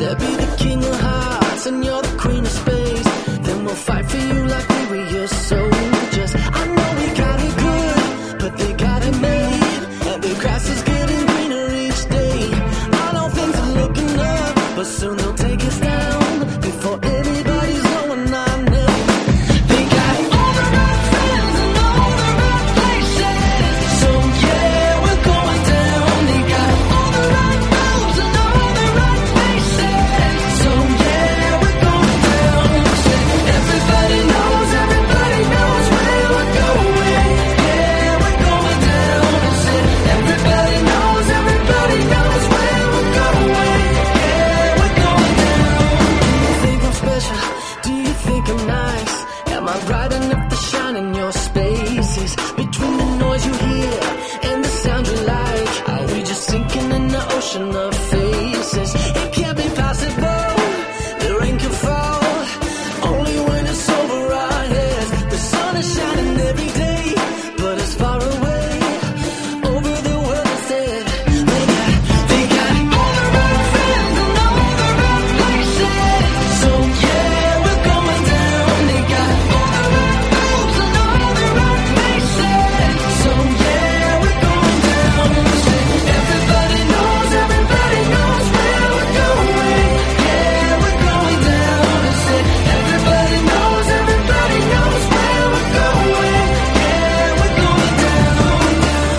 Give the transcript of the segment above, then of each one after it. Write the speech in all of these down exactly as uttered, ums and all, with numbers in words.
They'll be the king of hearts and you're the queen of space. Then we'll fight for you like we were your soldiers. I know we got it good, but they got it made, and the grass is getting greener each day. I know things are looking up, but soon they'll take us down before anybody's going on now. They got all the right friends and all the right places, so yeah, we're going down. They got all the right roads and all the right faces, so yeah, we're going down. Everybody knows, everybody knows where we're going. Yeah, we're going down. Everybody knows, everybody knows where we're going. Yeah, we're going down. Do you think I'm special? Do you think I'm nice? Am I bright enough to shine in your spaces? Between the noise you hear and the sound you like, are we just sinking in the ocean of faces? It can't be possible, the rain can fall only when it's over our heads. The sun is shining every day, but it's far away over the world instead. They got, they got all the right friends and all the right places, so yeah, we're going down. They got all the right roads and all the right faces, so yeah, we're going down. Everybody knows, everybody knows where we're going. Yeah, we're going down. Everybody knows, everybody knows where we're going. Yeah, we're going down.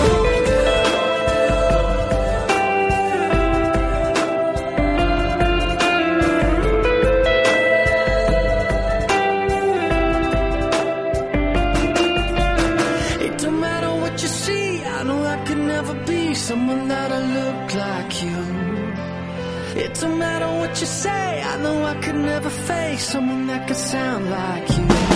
It don't matter what you see, I know I could never be someone that'll look like you. It don't matter what you say, I know I could never face someone that could sound like you.